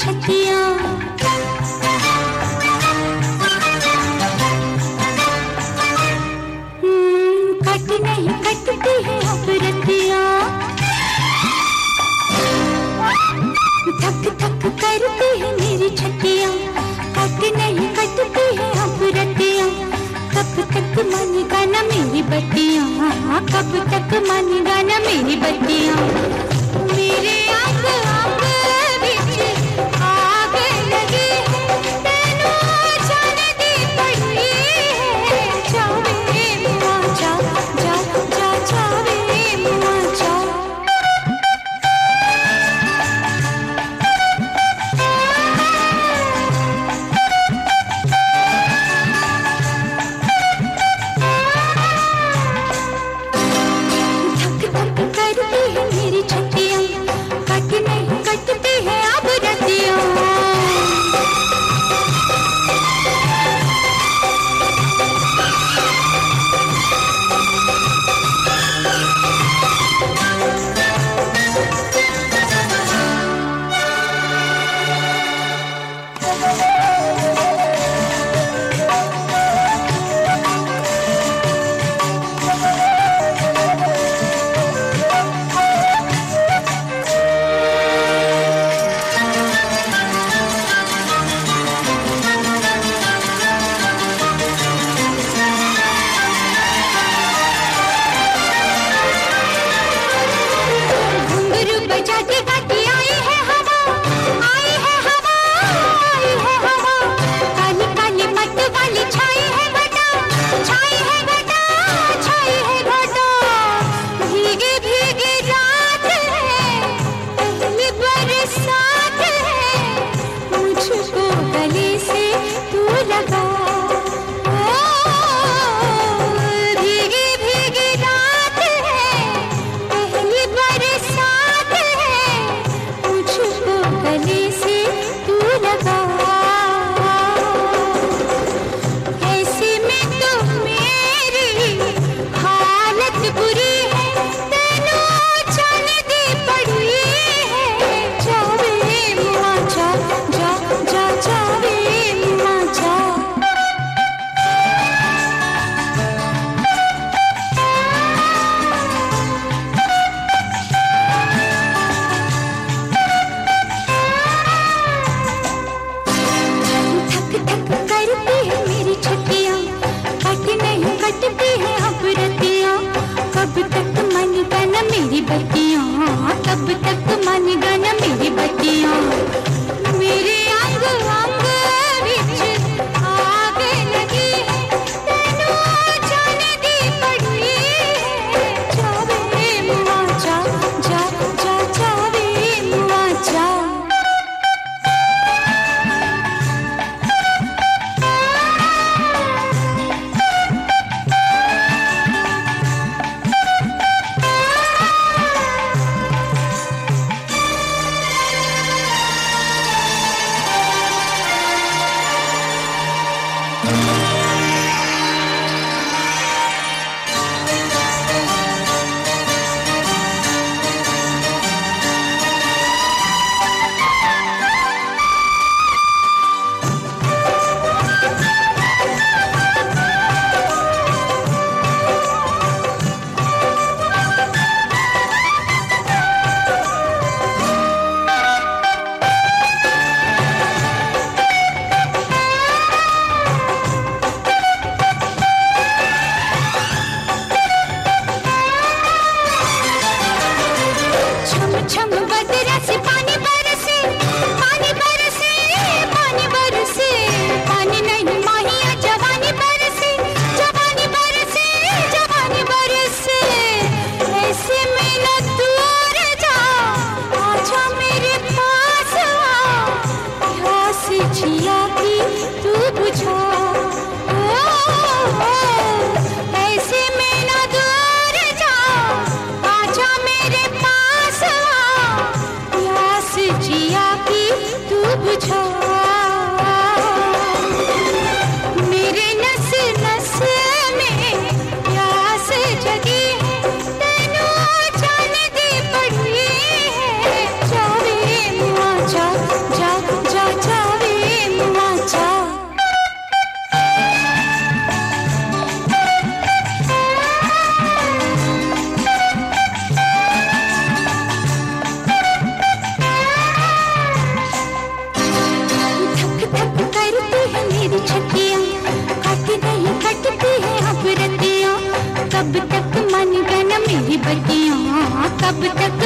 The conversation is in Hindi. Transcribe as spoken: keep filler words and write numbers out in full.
छतिया। कट नहीं कटती है अब रतिया, थक थक करती है मेरी छतिया। कट नहीं कटती है अब रतिया, कब तक मानेगा ना मेरी बत्तियाँ, कब तक मानेगा ना मेरी बत्तियाँ। मेरे आग आग बिच आग लगी है, तेनू जाने दी पड़ी है। जावे मुआ जा जा जा जावे मुआ जा। कब तक मानेगा ना मेरी बत्तियाँ। मेरे आंग आंग विच आग लगी है, तेनू जाने दी पड़ी है। जावे मुआ जा जा जा जावे मुआ जा। कब तक